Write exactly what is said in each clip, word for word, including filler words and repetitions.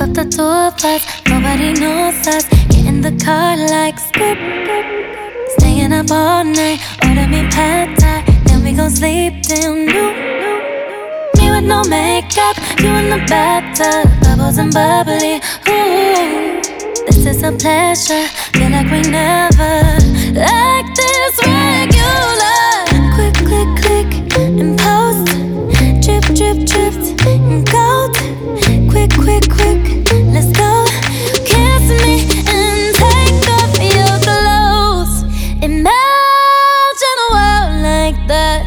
up the two of us, nobody knows us. Get in the car like skip. Staying up all night, order me pad thai, then we gon' sleep till noon. Me with no makeup, you in the bathtub, bubbles and bubbly. Ooh, this is a pleasure, feel like we never like this regular. Quick, click, click, and post. Drip, drip, dripped and gold. Quick, quick, quick, let's go. Kiss me and take off your clothes. Imagine a world like that.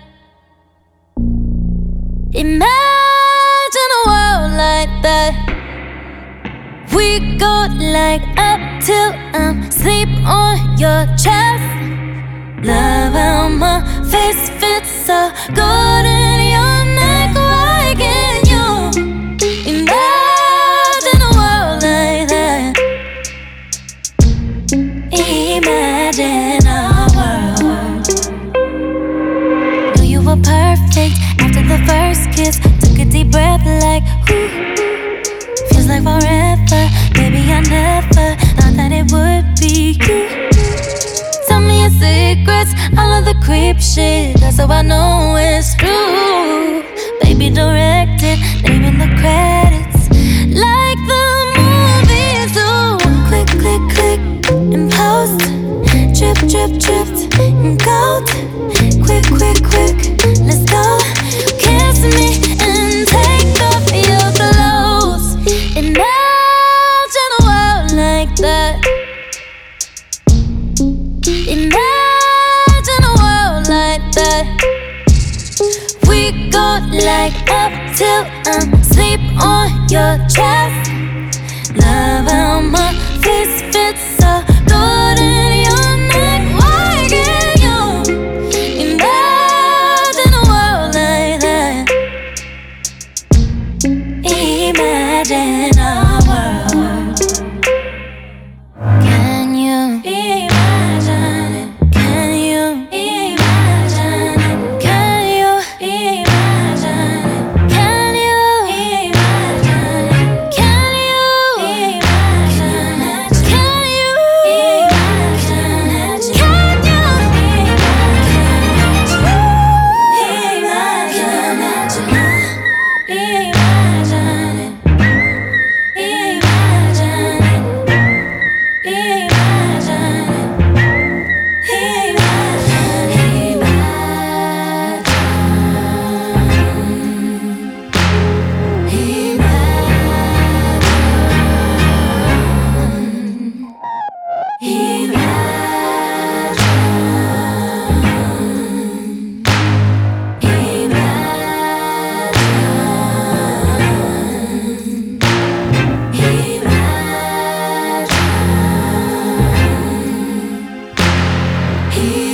Imagine a world like that. We go like up till I'm asleep on your chest. Love how my face fits so good in your neck. Why can't you imagine a world like that? Imagine a world. Knew you were perfect after the first kiss. Took a deep breath like ooh. Feels like forever. Baby, I never thought that it would be you. Tell me your secrets, all of the creep shit. That's how I know it's true. Baby, direct it, name in the credits, like the movies do. Click, click, click, and post. Drip, drip, dripped and gold. Quick, quick, quick, let's go. Kiss me and take off your clothes. Imagine a world like that. Imagine a world like that. We go like up till I'm asleep on your chest. Love how my face fits so good in your neck. Why can't you imagine a world like that? Imagine a world. Can you imagine it? Can you imagine it? Can you imagine it? Can you imagine it? Can you imagine it? Can you imagine it? Can you imagine it? Imagine it. Imagine it. He